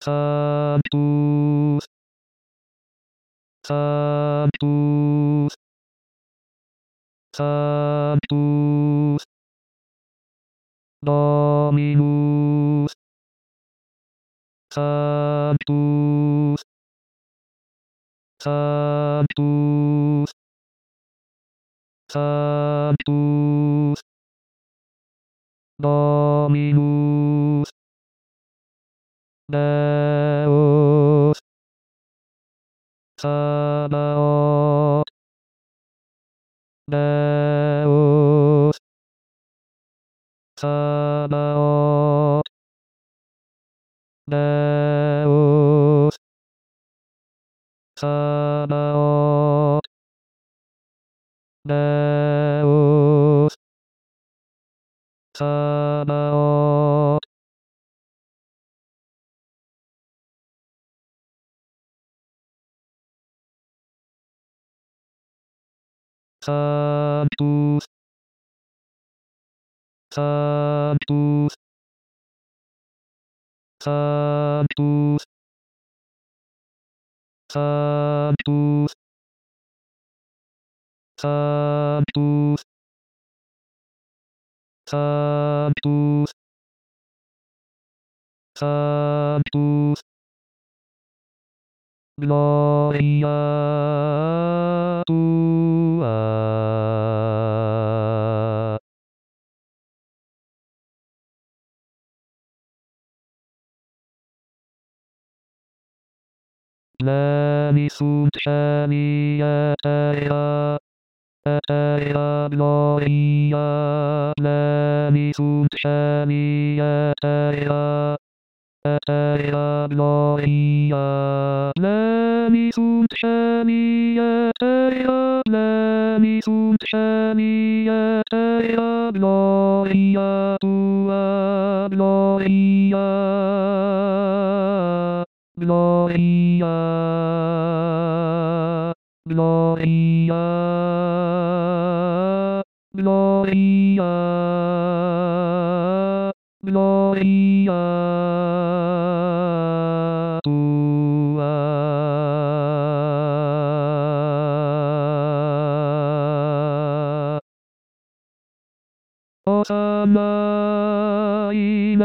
Sanctus, Sanctus, Sanctus, Dominus, Sanctus, Sanctus, Sanctus, Dominus, Deus, Sabaoth, Deus, Sabaoth, Deus, Sabaoth, Deus, Sabaoth, Sanctus, Sanctus, Sanctus, Sanctus, Sanctus, Sanctus, Sanctus, Gloria tua. Pleni sunt caelia terra, terra gloria. Pleni sunt caelia terra, terra gloria. Pleni sunt caelia terra, pleni sunt caelia terra, gloria tua, gloria. Gloria, Gloria, Gloria, Gloria tua. Hosanna in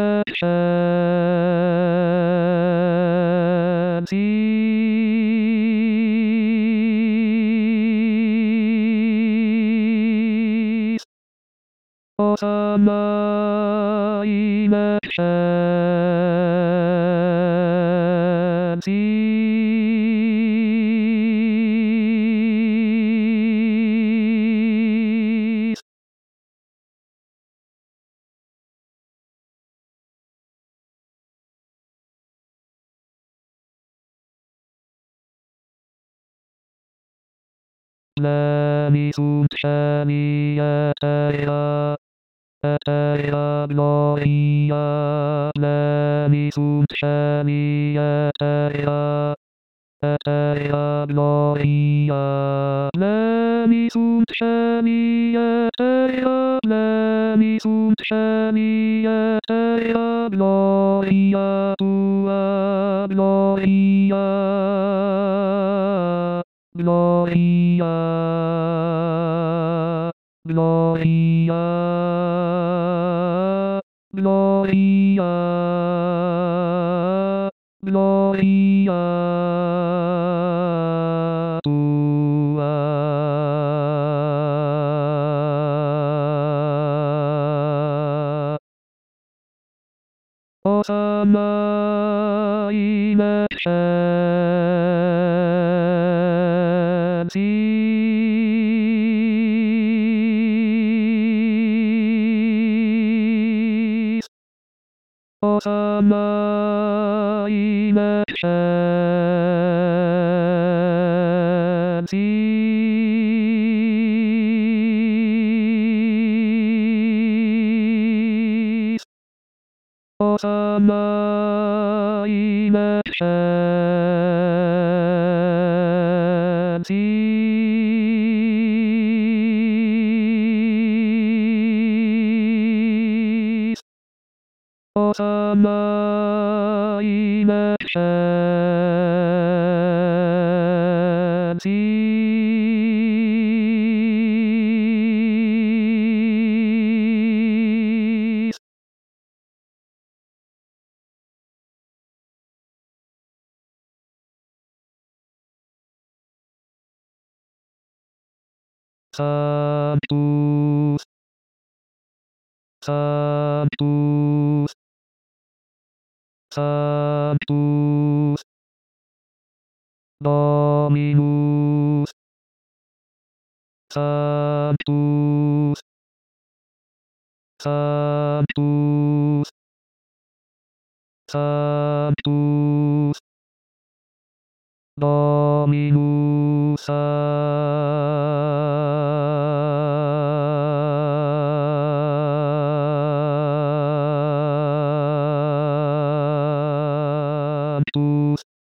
excelsis. Hosanna in excelsis. Pleni sunt caelia terra, terra gloria. Pleni sunt caelia terra, terra gloria. Pleni sunt caelia terra, pleni sunt caelia terra, gloria tua, gloria. Gloria, Gloria, Gloria, Gloria tua. Hosanna in excelsis. Hosanna in excelsis. Hosanna in excelsis. 幼いねchances Santos, Santos, Santos, Dominus, Santos, Santos, Santos, Dominus Sanctus